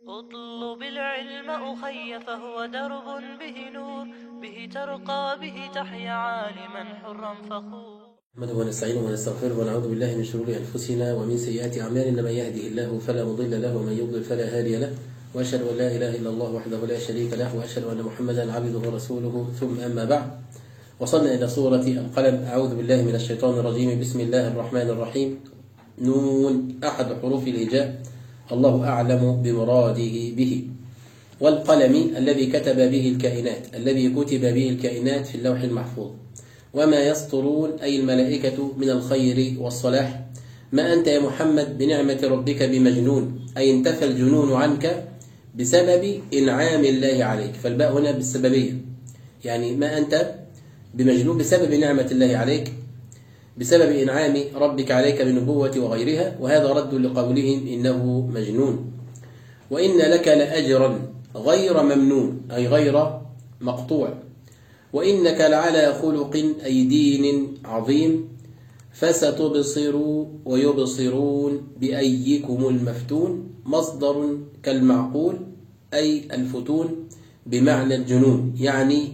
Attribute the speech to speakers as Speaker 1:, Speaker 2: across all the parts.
Speaker 1: اطلب العلم أخي فهو درب به نور، به ترقى به تحيا عالما حرا فخور.
Speaker 2: نحمده ونستعينه ونستغفره ونعوذ بالله من شرور أنفسنا ومن سيئات أعمالنا، من يهده الله فلا مضل له ومن يضلل فلا هادي له، وأشهد أن لا إله إلا الله وحده لا شريك له، وأشهد أن محمدا عبده ورسوله، ثم أما بعد. وصلنا إلى سورة القلم. أعوذ بالله من الشيطان الرجيم. بسم الله الرحمن الرحيم. نون أحد حروف الهجاء، الله أعلم بمراده به. والقلم الذي كتب به الكائنات، الذي كتب به الكائنات في اللوح المحفوظ. وما يسطرون أي الملائكة من الخير والصلاح. ما أنت يا محمد بنعمة ربك بمجنون، أي انتفى الجنون عنك بسبب إنعام الله عليك. فالباء هنا بالسببية، يعني ما أنت بمجنون بسبب نعمة الله عليك، بسبب إنعام ربك عليك بالنبوة وغيرها. وهذا رد لقولهم إنه مجنون. وإن لك لأجرا غير ممنون، أي غير مقطوع. وإنك لعلى خلق أي دين عظيم. فستبصر ويبصرون بأيكم المفتون. مصدر كالمعقول أي الفتون بمعنى الجنون، يعني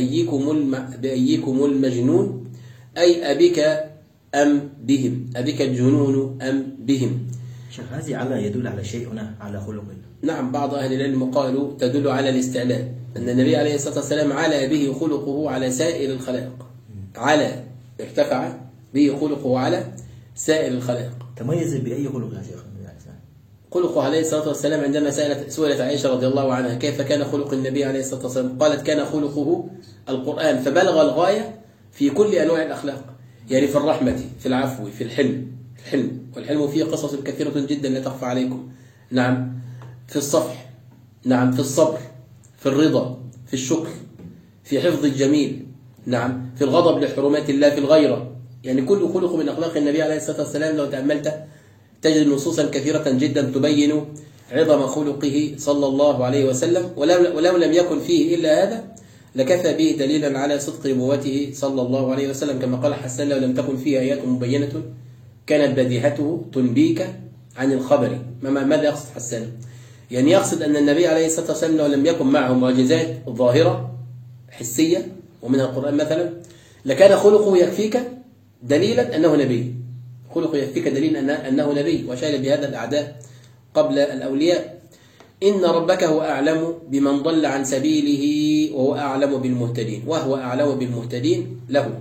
Speaker 2: بأيكم المجنون، أي أبك أم بهم، أبك الجنون أم بهم.
Speaker 3: شيخ، هذه على يدل على شيء هنا، على خلق.
Speaker 2: نعم، بعض أهل العلم قالوا تدل على الاستعلاء، أن النبي عليه الصلاة والسلام على به خلقه على سائر الخلائق. على ارتفع به خلقه على سائر الخلائق.
Speaker 3: تميز بأي خلق يا شيخ؟
Speaker 2: خلقه عليه الصلاة والسلام عندما سئلت عائشة رضي الله عنها كيف كان خلق النبي عليه الصلاة والسلام، قالت كان خلقه القرآن، فبلغ الغاية في كل أنواع الأخلاق، يعني في الرحمة، في العفو، في الحلم. والحلم فيه قصص كثيرة جدا لا تخفى عليكم. نعم، في الصفح، نعم، في الصبر، في الرضا، في الشكر، في حفظ الجميل، نعم، في الغضب لحرمات الله، في الغيرة. يعني كل خلق من أخلاق النبي عليه الصلاة والسلام لو تأملت تجد نصوصا كثيرة جدا تبين عظم خلقه صلى الله عليه وسلم. ولو لم يكن فيه إلا هذا لكفى به دليلا على صدق نبوته صلى الله عليه وسلم، كما قال حسان: لو لم تكن فيه آيات مبينة كانت بديهته تنبيك عن الخبر. ماذا يقصد حسان؟ يعني يقصد أن النبي عليه الصلاة والسلام لو لم يكن معه معجزات ظاهرة حسية ومنها القرآن مثلا، لكان خلقه يكفيك دليلا أنه نبي. خلقه يكفيك دليلا أنه نبي، وشاهد بهذا الأعداء قبل الأولياء. إن ربك هو أعلم بمن ضل عن سبيله وهو أعلم بالمهتدين. وهو أعلم بالمهتدين. له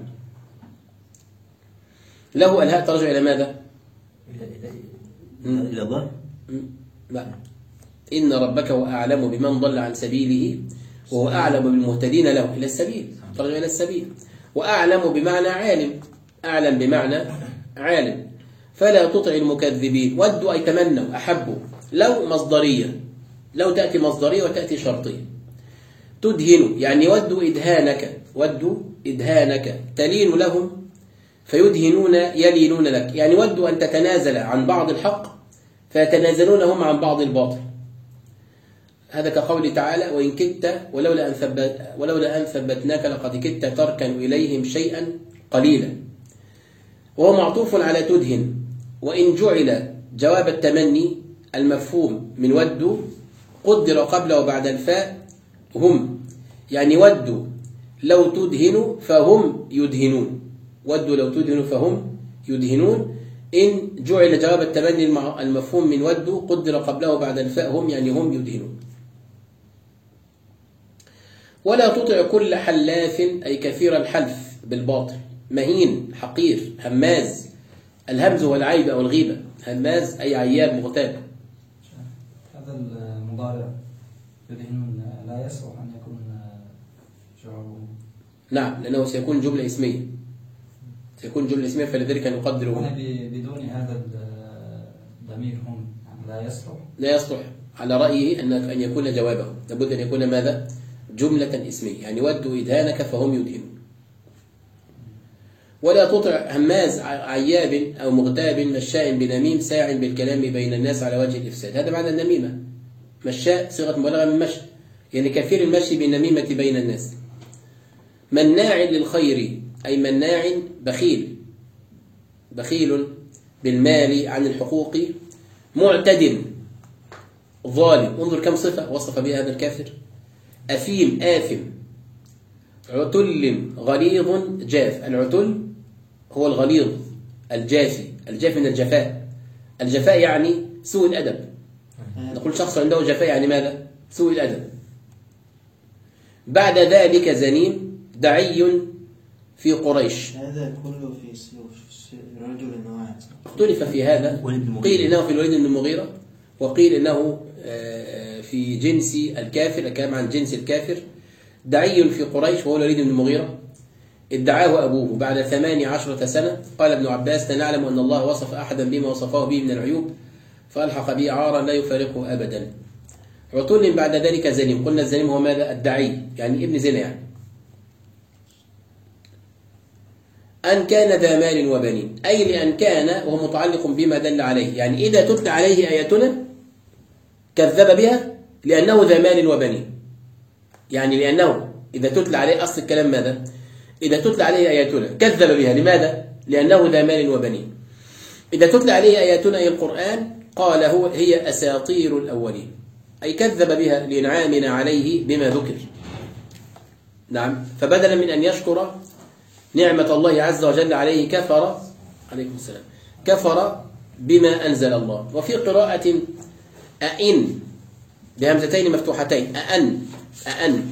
Speaker 2: الهاء ترجع إلى ماذا؟
Speaker 3: إلى الله؟
Speaker 2: لا. إن ربك هو أعلم بمن ضل عن سبيله وهو أعلم بالمهتدين. له إلى السبيل، ترجع إلى السبيل. وأعلم بمعنى عالم، أعلم بمعنى عالم. فلا تطع المكذبين. ودوا أي تمنوا، أحبوا. لو مصدرية، لو تأتي مصدرية وتأتي شرطية. تدهن يعني ودوا إدهانك تلين لهم فيدهنون يلينون لك، يعني ودوا أن تتنازل عن بعض الحق فيتنازلون هم عن بعض الباطل. هذا كقول تعالى: وإن كدت ولولا أن ثبتناك لقد كدت تركن إليهم شيئا قليلا. وهو معطوف على تدهن. وإن جعل جواب التمني المفهوم من ودوا قدر قبل وبعد الفاء هم، يعني ودوا لو تدهنوا فهم يدهنون. ودوا لو تدهنوا فهم يدهنون. إن جعل جواب التمني المفهوم من ودوا قدر قبله وبعد الفاء هم، يعني هم يدهنون. ولا تطع كل حلاف أي كثير الحلف بالباطل، مهين حقير هماز. الهمز هو العيب أو الغيبة. هماز أي عياب مغتاب.
Speaker 4: هذا المضارع يدهنون لا يصلح أن يكون جوابه.
Speaker 2: نعم، لأنه سيكون جملة اسمية، فلذلك نقدره
Speaker 4: بدون هذا الضمير هم
Speaker 2: لا يصلح على رأيه أن يكون جوابه، لابد أن يكون ماذا؟ جملة اسمية، يعني ودوا إدهانك فهم يدهنون. ولا تطع هماز عياب أو مغتاب مشاء بنميم ساع بالكلام بين الناس على وجه الإفساد. هذا معنى النميمة. مشاء صيغة مبالغة من مشي، يعني كثير المشي بالنميمة بين الناس. مناع للخير أي مناع بخيل بالمال عن الحقوق. ظالم. انظر كم صفة وصف بها هذا الكافر: أثيم، آثم، عتل، غليظ، جاف. العتل هو الغليظ الجافي، الجاف من الجفاء. الجفاء يعني سوء الأدب. نقول شخص عنده جفاء يعني ماذا؟ سوء الأدب. بعد ذلك زنيم، دعي في قريش.
Speaker 5: هذا كله في رجل واحد.
Speaker 2: اختلف في هذا، قيل إنه في الوليد بن المغيرة، وقيل إنه في جنس الكافر، الكلام عن جنس الكافر. دعي في قريش وهو الوليد بن المغيرة، ادعاه أبوه بعد 18 سنة. قال ابن عباس: نعلم أن الله وصف أحدا بما وصفه به من العيوب فألحق به عارا لا يفارقه أبدا. عتل بعد ذلك زنيم. قلنا الزنيم هو ماذا؟ الدعي، يعني ابن زنا يعني. أن كان ذا مال وبنين، أي لأن كان وهو متعلق بما دل عليه، يعني إذا تتلى عليه آياتنا كذب بها لأنه ذا مال وبنين. يعني لأنه إذا تتلى عليه، أصل الكلام ماذا؟ إذا تتلى عليه آياتنا كذب بها، لماذا؟ لأنه ذا مال وبنين. إذا تتلى عليه آياتنا أي القرآن قال هي أساطير الأولين، أي كذب بها لإنعامنا عليه بما ذكر. نعم، فبدلا من أن يشكر نعمة الله عز وجل عليه كفر، عليكم السلام، كفر بما أنزل الله. وفي قراءة أئن بهمزتين مفتوحتين، أأن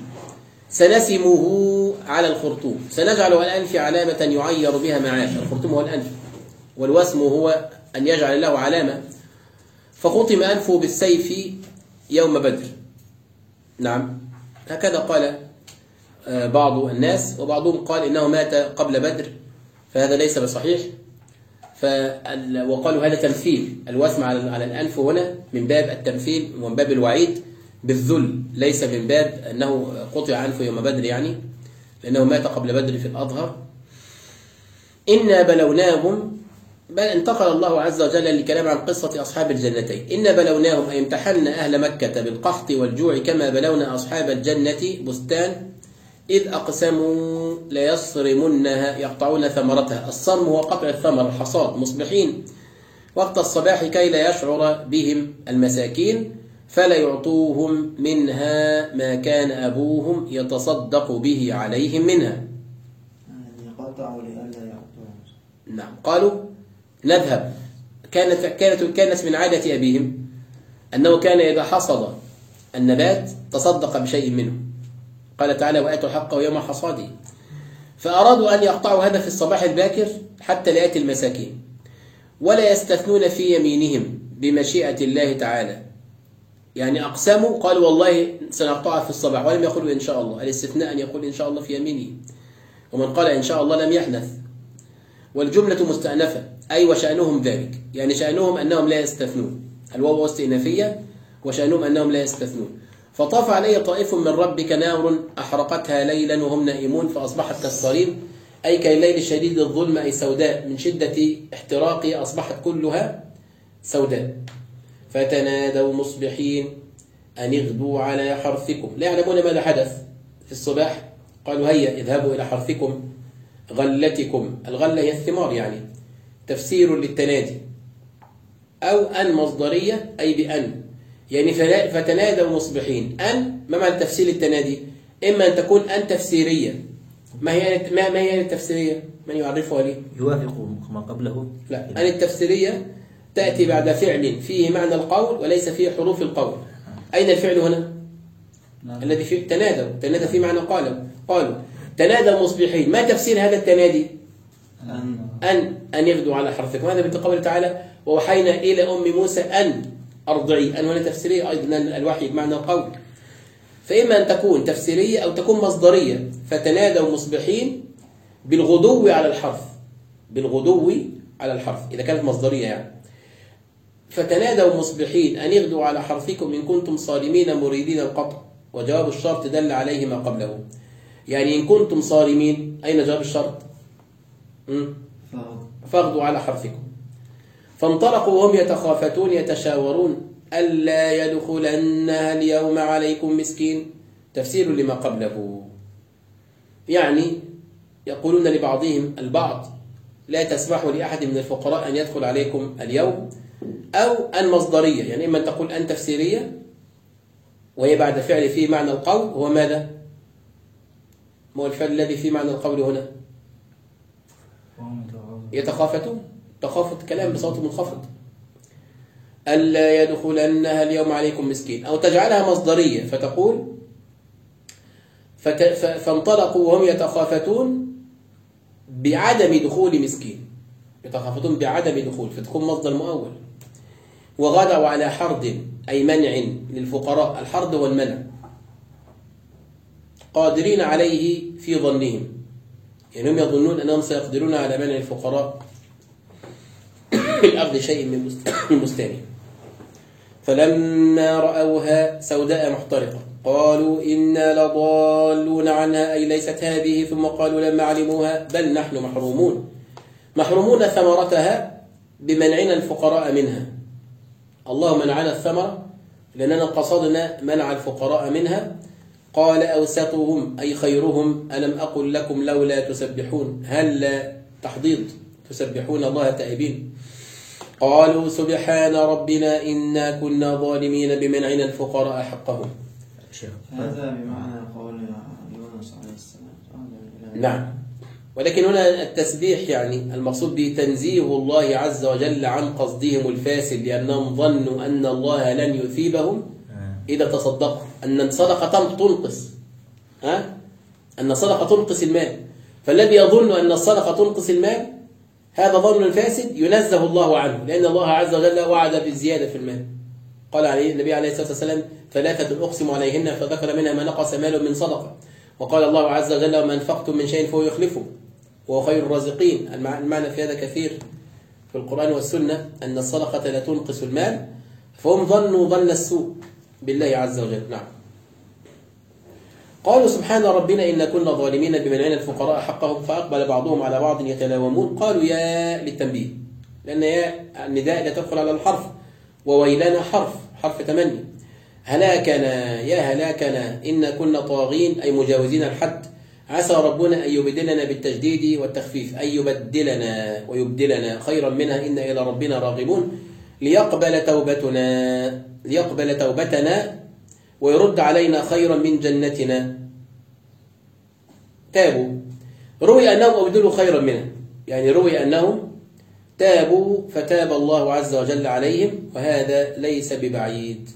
Speaker 2: سنسمه على الخرطوم، سنجعل الأنف علامة يعير بها معاش. الخرطوم هو الأنف، والوسم هو أن يجعل له علامة. فخطم أنفه بالسيف يوم بدر. نعم، هكذا قال بعض الناس، وبعضهم قال إنه مات قبل بدر، فهذا ليس بصحيح. وقالوا هذا تمثيل، الوسم على الأنف هنا من باب التمثيل ومن باب الوعيد بالذل، ليس من باب أنه قطع أنفه يوم بدر، يعني لأنه مات قبل بدر في الأظهر. إنا بلوناهم، بل انتقل الله عز وجل للكلام عن قصة أصحاب الجنتين. إنا بلوناهم أي امتحنا أهل مكة بالقحط والجوع كما بلونا أصحاب الجنة بستان إذ أقسموا ليصرمنها يقطعون ثمرتها. الصرم هو قطع الثمر، الحصاد، مصبحين وقت الصباح كي لا يشعر بهم المساكين فلا يعطوهم منها ما كان أبوهم يتصدق به عليهم منها.
Speaker 5: يعني قطعوا لئلا يعطوهم.
Speaker 2: نعم، قالوا نذهب. كانت من عادة أبيهم أنه كان إذا حصد النبات تصدق بشيء منه. قال تعالى: وآتوا حقه يوم حصاده. فأرادوا أن يقطعوا هذا في الصباح الباكر حتى لا يأتي المساكين، ولا يستثنون في يمينهم بمشيئة الله تعالى. يعني أقسموا، قالوا والله سنقطعها في الصباح، ولم يقولوا إن شاء الله. الاستثناء أن يقول إن شاء الله في يمينه، ومن قال إن شاء الله لم يحنث. والجملة مستأنفة، أي وشأنهم ذلك، يعني شأنهم أنهم لا يستثنون. الواو استئنافية، وشأنهم أنهم لا يستثنون. فطاف عليه طائف من ربك نار أحرقتها ليلا وهم نائمون فأصبحت كالصريم، أي كالليل الشديد الظلم، أي سوداء من شدة احتراقها أصبحت كلها سوداء. فتنادوا مصبحين أن اغدوا على حرثكم، لا يعلمون ماذا حدث في الصباح. قالوا هيا اذهبوا إلى حرثكم غلتكم. الغلة هي الثمار، يعني تفسير للتنادي، أو أن مصدرية أي بأن، يعني فتنادوا مصبحين. أن ما معنى تفسير التنادي؟ إما أن تكون أن تفسيرية. ما هي التفسيرية؟ من يعرفها لي؟
Speaker 3: يوافق ما قبله.
Speaker 2: لا، أن التفسيرية تأتي بعد فعل فيه معنى القول وليس فيه حروف القول. أين الفعل هنا؟ الذي فيه تنادوا، تنادى فيه معنى قالوا تنادوا مصبحين. ما تفسير هذا التنادي؟ أن يغدوا على حرثكم. هذا من قوله تعالى: ووحينا إلى أم موسى أن أرضعي. أن هنا تفسيرية أيضا، الوحي بمعنى القول. فإما أن تكون تفسيرية أو تكون مصدرية. فتنادوا مصبحين بالغدو على الحرث، بالغدو على الحرث إذا كانت مصدرية يعني. فتنادوا مصبحين أن يغدوا على حرثكم إن كنتم صارمين مريدين القطع. وجواب الشرط دل عليه ما قبله، يعني إن كنتم صارمين. أين جواب الشرط؟ فاغدوا على حرثكم. فانطلقوا وهم يتخافتون يتشاورون ألا يدخلنها اليوم عليكم مسكين. تفسير لما قبله، يعني يقولون لبعضهم البعض: لا تسمحوا لأحد من الفقراء أن يدخل عليكم اليوم أو المصدرية، يعني إما أن تقول أن تفسيرية وهي بعد فعل فيه معنى القول، هو ماذا؟ ما هو الفعل الذي فيه معنى القول هنا؟ يتخافتون، تخافت كلام بصوت منخفض. ألا يدخلنها اليوم عليكم مسكين، أو تجعلها مصدرية فتقول فانطلقوا وهم يتخافتون بعدم دخول مسكين، يتخافتون بعدم دخول فتكون مصدر مؤول. وغدوا على حرد أي منع للفقراء، الحرد والمنع، قادرين عليه في ظنهم، يعني هم يظنون أنهم سيقدرون على منع الفقراء من أخذ شيء من بستانهم. فلما رأوها سوداء محترقة قالوا إنا لضالون عنها أي ليست هذه، ثم قالوا لما علموها بل نحن محرومون ثمرتها بمنعنا الفقراء منها. الله منعنا الثمرة لأننا قصدنا منع الفقراء منها. قال أوسطهم أي خيرهم ألم أقل لكم لولا تسبحون، هل تحضيض تسبحون الله تائبين. قالوا سبحان ربنا إنا كنا ظالمين بمنعنا الفقراء حقهم.
Speaker 5: هذا بمعنى قول يونس عليه السلام.
Speaker 2: نعم، ولكن هنا التسبيح يعني المقصود به تنزيه الله عز وجل عن قصدهم الفاسد، لأنهم ظنوا أن الله لن يثيبهم إذا تصدقوا، أن الصدقة تنقص، أن الصدقة تنقص المال، فالذي يظن أن الصدقة تنقص المال هذا ظن فاسد ينزه الله عنه، لأن الله عز وجل وعد بالزيادة في المال. قال عليه النبي عليه الصلاة والسلام ثلاثة أقسم عليهن، فذكر منها ما نقص مال من صدقة. وقال الله عز وجل وما أنفقتم من شيء فهو يخلفه وهو خير الرازقين. المعنى في هذا كثير في القرآن والسنة، أن الصدقة لا تنقص المال، فهم ظنوا ظن السوء بالله عز وجل. نعم. قالوا سبحان ربنا إن كنا ظالمين بمنعنا الفقراء حقهم، فأقبل بعضهم على بعض يتلاومون. قالوا يا للتنبيه، لأن يا النداء لا تدخل على الحرف، وويلنا حرف تمني. هلاكنا يا هلاكنا إن كنا طاغين أي مجاوزين الحد، عسى ربنا أن يبدلنا بالتجديد والتخفيف، أن يبدلنا ويبدلنا خيرا منها إن إلى ربنا راغبون، ليقبل توبتنا ويرد علينا خيرا من جنتنا. تابوا، روي أنهم أبدلوا خيرا منها، يعني روي أنهم تابوا فتاب الله عز وجل عليهم، وهذا ليس ببعيد.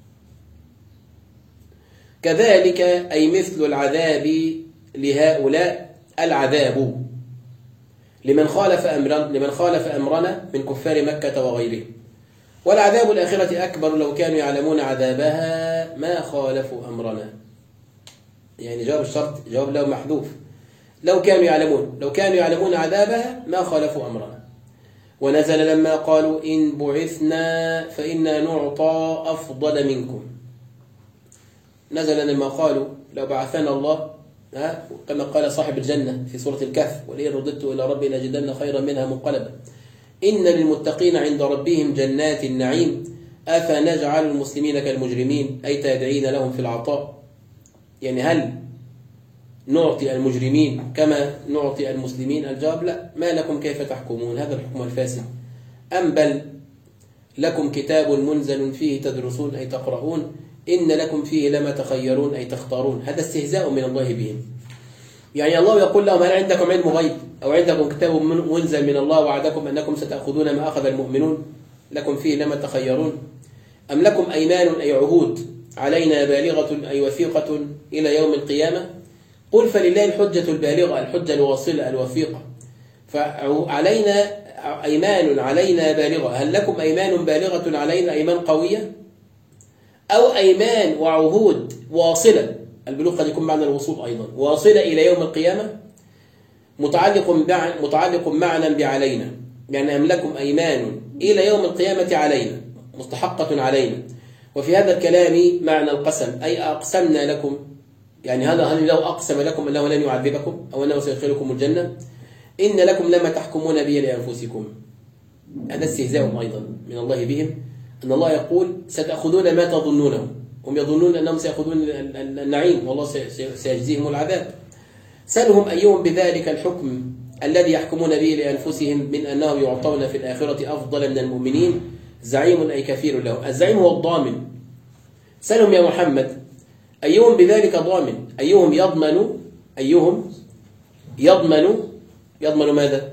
Speaker 2: كذلك أي مثل العذاب لهؤلاء العذاب لمن خالف أمرنا من كفار مكة وغيرهم، والعذاب الآخرة أكبر لو كانوا يعلمون عذابها ما خالفوا أمرنا. يعني جواب الشرط جواب له محذوف، لو كانوا يعلمون عذابها ما خالفوا أمرنا. ونزل لما قالوا إن بعثنا فإنا نعطى أفضل منكم، نزل لما قالوا لو بعثنا الله، كما قال صاحب الجنة في سورة الكهف ولئن رددت إلى ربي لأجدن خيرا منها منقلبا، إن للمتقين عند ربهم جنات النعيم أفنجعل المسلمين كالمجرمين أي تابعين لهم في العطاء. يعني هل نعطي المجرمين كما نعطي المسلمين؟ الجواب لا. ما لكم كيف تحكمون، هذا الحكم الفاسد. أم بل لكم كتاب منزل فيه تدرسون أي تقرؤون، إن لكم فيه لما تخيرون أي تختارون. هذا استهزاء من الله بهم. يعني الله يقول لهم هل عندكم علم غيب أو عندكم كتاب منزل من الله وعدكم أنكم ستأخذون ما أخذ المؤمنون، لكم فيه لما تخيرون؟ أم لكم أيمان أي عهود علينا بالغة أي وثيقة إلى يوم القيامة؟ قل فلله الحجة البالغة، الحجة الواصلة الوثيقة. فعلينا أيمان علينا بالغة، هل لكم أيمان بالغة علينا، أيمان قوية أو أيمان وعهود واصلة؟ البلوغ قد يكون معنى الوصول أيضا، واصلة إلى يوم القيامة، متعلق معنا بعلينا، يعني أم لكم أيمان إلى يوم القيامة علينا، مستحقة علينا. وفي هذا الكلام معنى القسم، أي أقسمنا لكم، يعني هل لو أقسم لكم أنه لن يعذبكم أو أنه سيدخلكم الجنة، إن لكم لما تحكمون به لأنفسكم. هذا استهزاء أيضا من الله بهم، أن الله يقول ستأخذون ما تظنونه، هم يظنون أنهم سيأخذون النعيم والله سيجزيهم العذاب. سألهم أيهم بذلك الحكم الذي يحكمون به لأنفسهم من أنهم يعطون في الآخرة أفضل من المؤمنين، زعيم أي كفيل له. الزعيم هو الضامن. سألهم يا محمد أيهم بذلك ضامن؟ أيهم يضمن؟ أيهم يضمن ماذا؟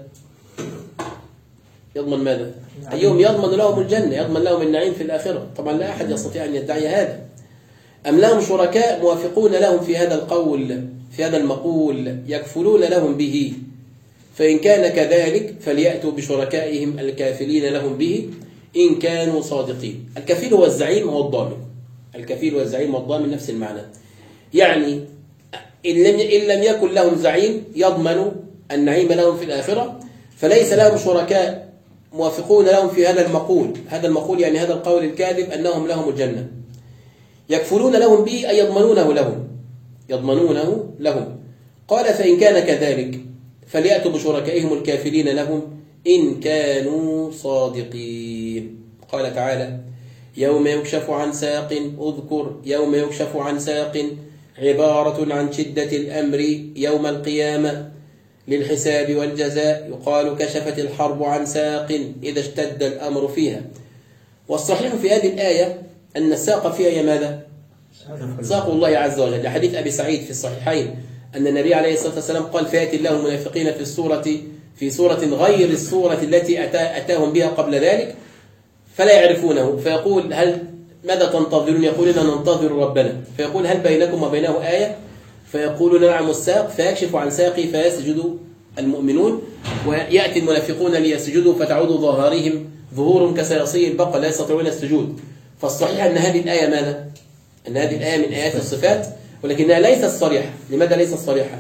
Speaker 2: يضمن ماذا؟ أيهم يضمن لهم الجنة، يضمن لهم النعيم في الآخرة؟ طبعا لا أحد يستطيع أن يدعي هذا. أم لهم شركاء موافقون لهم في هذا القول، في هذا المقول، يكفلون لهم به؟ فإن كان كذلك فليأتوا بشركائهم الكافلين لهم به إن كانوا صادقين. الكفيل هو الزعيم، هو الضامن. الكفيل والزعيم والضامن نفس المعنى. يعني إن لم يكن لهم زعيم يضمن النعيم لهم في الآخرة، فليس لهم شركاء موافقون لهم في هذا المقول. هذا المقول يعني هذا القول الكاذب أنهم لهم الجنة. يكفلون لهم به أي يضمنونه لهم. قال فإن كان كذلك فليأتوا بشركائهم الكافلين لهم إن كانوا صادقين. قال تعالى يوم يكشف عن ساق، اذكر يوم يكشف عن ساق عبارة عن شدة الأمر يوم القيامة للحساب والجزاء. يقال كشفت الحرب عن ساق إذا اشتد الأمر فيها. والصحيح في هذه الآية أن الساق فيها هي ماذا؟ ساق الله عز وجل. حديث أبي سعيد في الصحيحين أن النبي عليه الصلاة والسلام قال فيأتي الله المنافقين في سورة غير السورة التي أتاهم بها قبل ذلك فلا يعرفونه، فيقول ماذا تنتظرون؟ يقولون ننتظر ربنا. فيقول هل بينكم وبينه آية؟ فيقولون نعم الساق، فيكشف عن ساقي فيسجد المؤمنون، ويأتي المنافقون ليسجدوا فتعود ظهورهم كسياصي البقر لا يستطيعون السجود. فالصحيح أن هذه الآية ماذا؟ أن هذه الآية من آيات الصفات، ولكنها ليست صريحة. لماذا ليست صريحة؟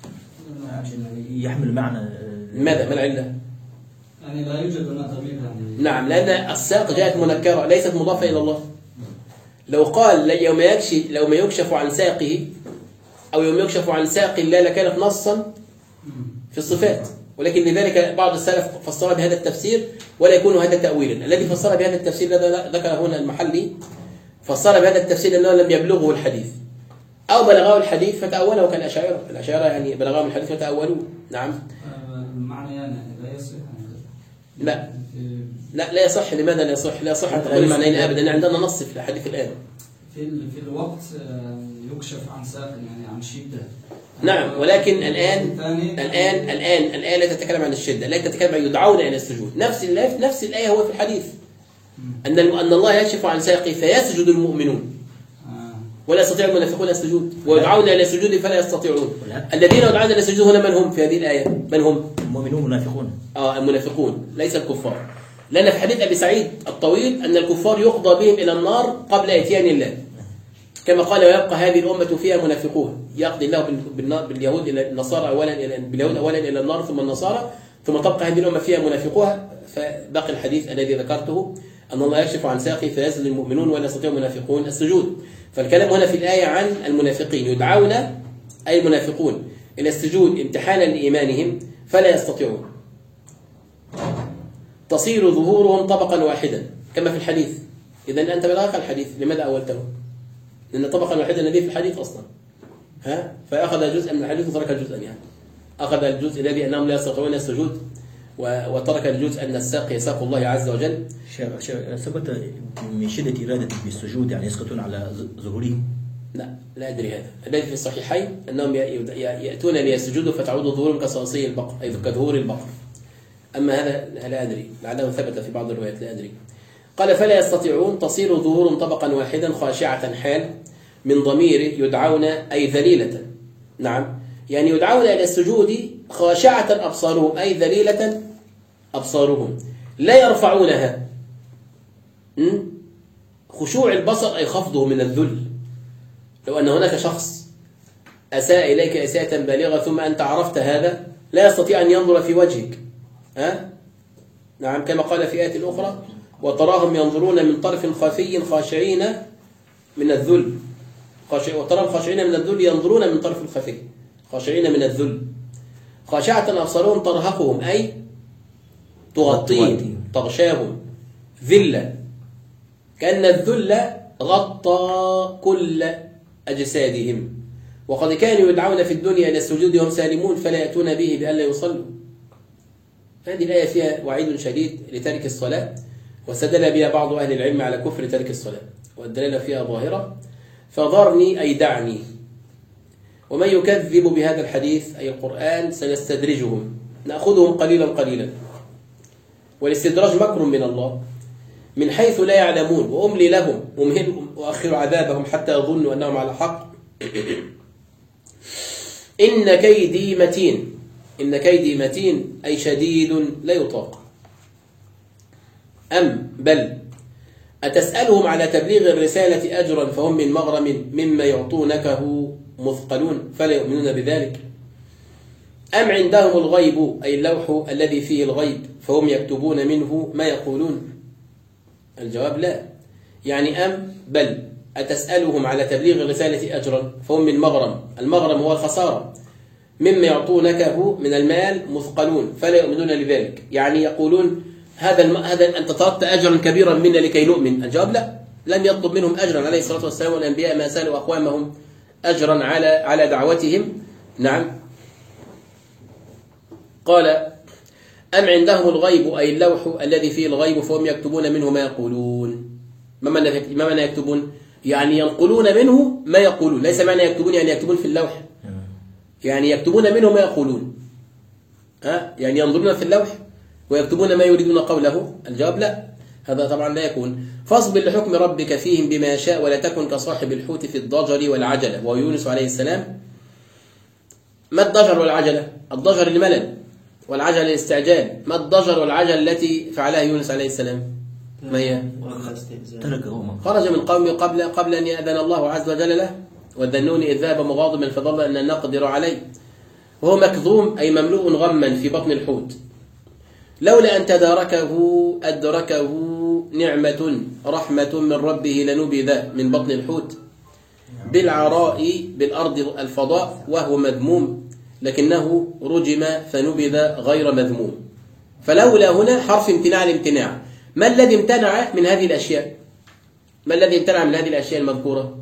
Speaker 3: يحمل معنى.
Speaker 2: لماذا؟ ما العلة؟
Speaker 4: يعني لا يوجد هنا ضمير يعني.
Speaker 2: نعم، لأن الساق جاءت منكرة ليست مضافة إلى الله. لو قال يوم يكشف عن ساقه أو يوم يكشف عن ساق الله لكانت نصا في الصفات، ولكن لذلك بعض السلف فسر بهذا التفسير ولا يكون هذا تأويلا. الذي فسر بهذا التفسير ذكر هنا المحلي، فسر بهذا التفسير أنه لم يبلغه الحديث أو بلغه الحديث فتأوله كالأشاعرة. الأشاعرة يعني بلغهم الحديث فتأولوه. نعم.
Speaker 4: المعنى يعني لا يصح.
Speaker 2: لا يصح. لماذا لا يصح؟ لا يصح أن تقول معنيين أبدا. عندنا نص في الحديث الآن
Speaker 4: في الوقت يكشف عن ساق يعني عن شدة.
Speaker 2: نعم، ولكن الآن الآية لا تتكلم عن الشدة، لا تتكلم عن يدعون إلى السجود. نفس الآية هو في الحديث أن الله يكشف عن ساقه فيسجد المؤمنون ولا يستطيع المنافقون السجود، ويدعون إلى السجود فلا يستطيعون. الذين يدعون إلى السجود هنا من هم في هذه الآية؟ من هم؟
Speaker 3: المؤمنون منافقون.
Speaker 2: المنافقون ليس الكفار، لأن في حديث أبي سعيد الطويل أن الكفار يقضى بهم إلى النار قبل إتيان الله، كما قال ويبقى هذه الأمة فيها منافقون. يقضي الله باليهود إلى النصارى باليهود أولا إلى النار ثم النصارى، ثم تبقى هذه الأمة فيها منافقوها. فباقي الحديث الذي ذكرته أن الله يكشف عن ساقه فيسجد المؤمنون ولا يستطيع المنافقون السجود. فالكلام هنا في الآية عن المنافقين، يدعون أي المنافقون إلى السجود امتحانا لإيمانهم فلا يستطيعون. تصير ظهورهم طبقا واحدا كما في الحديث. إذن أنت بلغك الحديث لماذا أولته؟ لأن طبقا واحدا الذي في الحديث أصلا فأخذ جزءا من الحديث وترك جزءا. يعني أخذ الجزء الذي أنهم لا يستطيعون السجود وترك الجزء أن الساق يساق الله عز وجل.
Speaker 3: ثبت من شدة إرادة بالسجود يعني يسقطون على ظهورهم.
Speaker 2: لا أدري هذا. الذي في الصحيحين أنهم يأتون ليسجدوا فتعود ظهورهم كصاصي البقر أي كظهور البقر. أما هذا لا أدري، لعله ثبت في بعض الروايات لا أدري. قال فلا يستطيعون تصير ظهورهم طبقا واحدا خاشعة حال من ضمير يدعون أي ذليلة. نعم، يعني يدعون إلى السجود خاشعة أبصارهم أي ذليلة أبصارهم لا يرفعونها. خشوع البصر أي خفضه من الذل. لو أن هناك شخص أساء إليك إساءة بالغة ثم أنت عرفت هذا لا يستطيع أن ينظر في وجهك. نعم، كما قال في آية أخرى وتراهم ينظرون من طرف خفي خاشعين من الذل. وتراهم خاشعين من الذل ينظرون من طرف الخفي خاشعين من الذل. خاشعة أبصارهم ترهقهم أي تغطيهم تغشاهم ذلة، كأن الذل غطى كل أجسادهم. وقد كانوا يدعون في الدنيا إلى السجود وهم سالمون فلا يأتون به بألا يصلوا. هذه الآية فيها وعيد شديد لترك الصلاة، واستدل بها بعض أهل العلم على كفر ترك الصلاة، والدلالة فيها ظاهرة. فذرني أي دعني، ومن يكذب بهذا الحديث أي القرآن سنستدرجهم نأخذهم قليلا قليلا. والاستدراج مكر من الله من حيث لا يعلمون، وأملي لهم وأمهلهم وأخر عذابهم حتى يظنوا أنهم على حق. إن كيدي متين، إن كيدي متين أي شديد لا يطاق. أم بل أتسألهم على تبليغ الرسالة أجرا فهم من مغرم مما يعطونكه مثقلون فلا يؤمنون بذلك. أم عندهم الغيب أي اللوح الذي فيه الغيب فهم يكتبون منه ما يقولون. الجواب لا، يعني أم بل أتسألهم على تبليغ الرسالة أجرا فهم من مغرم، المغرم هو الخسارة، مما يعطونكه من المال مثقلون فلا يؤمنون لذلك، يعني يقولون هذا أنت طلبت أجرا كبيرا منا لكي نؤمن. الجواب لا، لم يطلب منهم أجرا عليه الصلاة والسلام، والأنبياء ما سألوا أقوامهم أجرا على دعوتهم. نعم. قال أم عندهم الغيب أي اللوح الذي فيه الغيب فهم يكتبون منه ما يقولون. ما معنى يكتبون؟ يعني ينقلون منه ما يقولون، ليس معنى يكتبون يعني يكتبون في اللوح، يعني يكتبون منه ما يقولون. يعني ينظرون في اللوح ويكتبون ما يريدون قوله. الجواب لا، هذا طبعا لا يكون. فاصبر لحكم ربك فيهم بما يشاء ولا تكن كصاحب الحوت في الضجر والعجلة، وهو يونس عليه السلام. ما الضجر والعجلة؟ الضجر الملل، والعجلة الاستعجال. ما الضجر والعجلة التي فعلها يونس عليه السلام؟ ما هي؟ خرج من قومه قبل أن يأذن الله عز وجل له، والذنون إذ ذهب مغاضبا فظن أن نقدر عليه، وهو مكظوم أي مملوء غما في بطن الحوت. لولا أن تداركه أدركه نعمة رحمة من ربه لنبذ من بطن الحوت بالعراء بالأرض الفضاء وهو مذموم، لكنه رجم فنبذ غير مذموم. فلولا هنا حرف امتناع الامتناع. ما الذي امتنع من هذه الأشياء؟ ما الذي امتنع من هذه الأشياء المذكورة؟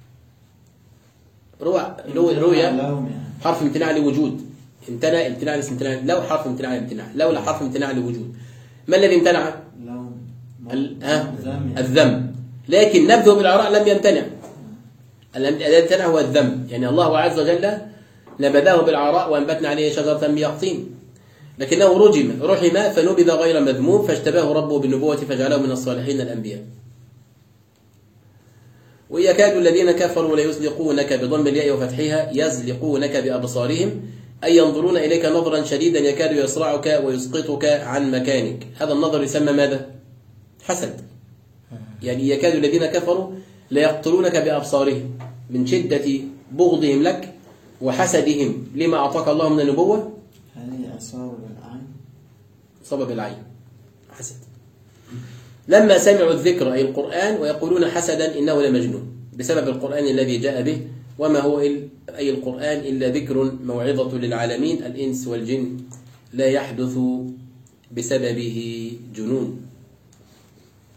Speaker 2: رؤيا حرف امتناع لوجود، امتنع امتناع لو حرف امتناع امتناع، لولا حرف امتناع لوجود. ما الذي امتنع؟ الذم. لكن نبذه بالعراء لم يمتنع. الذي امتنع هو الذم، يعني الله عز وجل نبذه بالعراء وانبتنا عليه شجرة من يقطين، لكنه رحم فنبذ غير مذموم، فاشتباه ربه بالنبوة فجعله من الصالحين الأنبياء. ويكاد الذين كفروا ليزلقونك بضم الياء وفتحها يزلقونك بأبصارهم أي ينظرون إليك نظرا شديدا يكاد يصرعك ويسقطك عن مكانك. هذا النظر يسمى ماذا؟ حسد. يعني يكاد الذين كفروا ليقتلونك بأبصارهم من شدة بغضهم لك وحسدهم لما أعطاك الله من النبوة.
Speaker 5: هذه أصابة بالعين،
Speaker 2: صبب العين، حسد. لما سمعوا الذكر أي القرآن ويقولون حسدا إنه لمجنون، بسبب القرآن الذي جاء به. وما هو أي القرآن إلا ذكر موعظة للعالمين الإنس والجن لا يحدث بسببه جنون.